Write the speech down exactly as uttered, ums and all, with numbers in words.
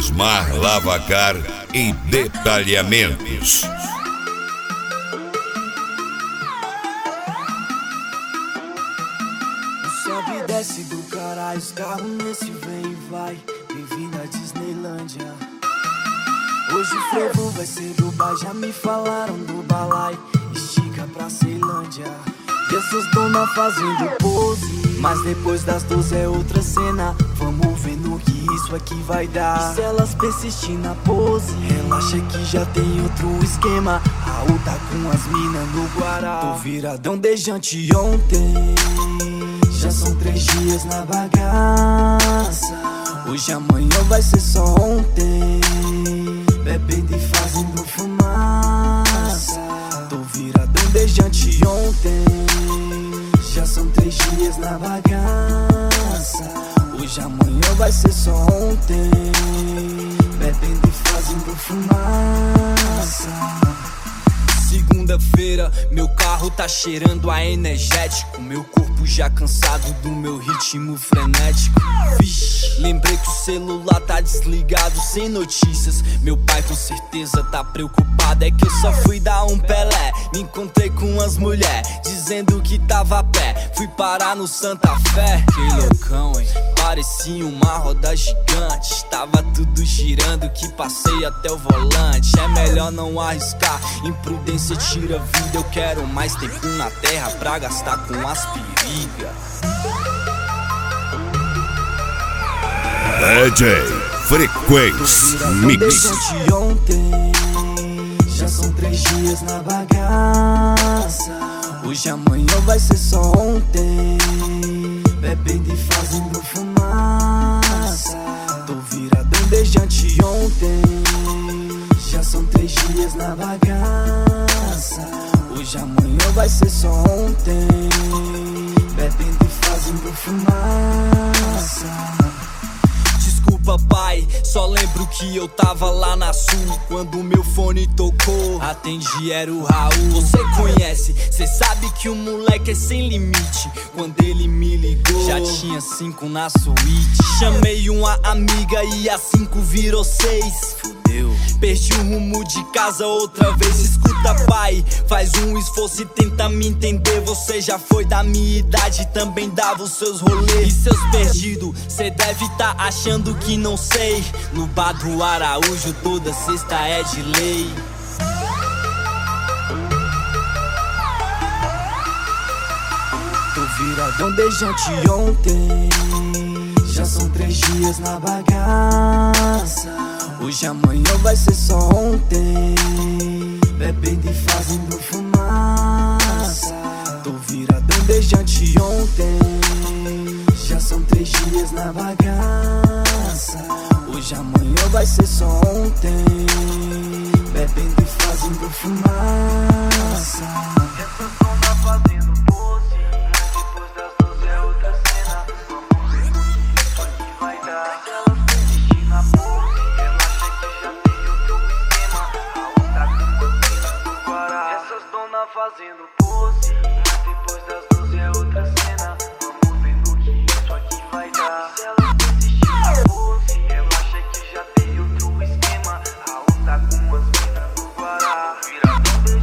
Osmar Lavacar e Detalhamentos. Sobe e desce do caralho, os carros nesse vem e vai. Bem-vindo à Disneylândia. Hoje o frevo vai ser do bar, já me falaram do balai. Estica pra Ceilândia. E essas donas fazendo pose, mas depois das doze é outra cena. Vamos ver no que isso aqui vai dar. E se elas persistirem na pose, relaxa que já tem outro esquema. Raul tá com as minas no Guará. Tô viradão desde anteontem, já são três dias na bagaça. Hoje amanhã vai ser só ontem, bebendo e fazendo fumaça. Tô viradão desde anteontem, já são três dias na bagaça. Hoje amanhã vai ser só ontem, bebendo e fazendo fumaça. Segunda-feira, meu carro tá cheirando a energético. Meu corpo já cansado do meu ritmo frenético. Vixe, lembrei que o celular tá desligado, sem notícias. Meu pai com certeza tá preocupado, é que eu só fui dar um Pelé. Me encontrei com as mulheres, dizendo que tava a pé. Fui parar no Santa Fé, que loucão, hein? Parecia uma roda gigante, tava tudo girando que passei até o volante. É melhor não arriscar, imprudência tira vida. Eu quero mais tempo na terra pra gastar com as perigas. D J Frequência Mix. Ontem, já são três dias na bagaça. Hoje amanhã vai ser só ontem, bebendo e fazendo fumaça. Tô viradão desde anteontem, já são três dias na bagaça. Hoje amanhã vai ser só ontem, bebendo e fazendo fumaça. Desculpa, pai, só lembro que eu tava lá na Sul quando meu fone tocou. Atendi, era o Raul. Você conhece, cê sabe que o moleque é sem limite. Quando ele me ligou, já tinha cinco na suíte. Chamei uma amiga e a cinco virou seis. Fudeu, perdi o rumo de casa outra vez. Escuta, pai, faz um esforço e tenta me entender. Você já foi da minha idade, também dava os seus rolês. E seus perdidos, cê deve tá achando que não sei. No bar do Araújo toda sexta é de lei. Tô viradão desde anteontem, já são três dias na bagaça. Hoje amanhã vai ser só ontem, bebendo e fazendo fumaça. Tô viradão desde anteontem, já são três dias na bagaça. Hoje amanhã vai ser só ontem, bebendo e fazendo fumaça. Essas donas fazendo pose, mas depois das doze é outra cena. Vamos ver no que isso aqui vai dar. Elas persistem na pose, relaxa que já tem outro esquema. A outra com as minas do Guará. Essas donas fazendo pose, mas depois das